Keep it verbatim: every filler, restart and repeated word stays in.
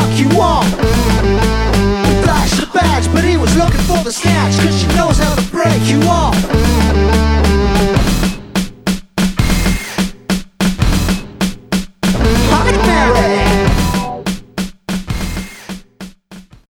fuck you off. He flashed the badge, but he was looking for the snatch, cause she knows how to break you off.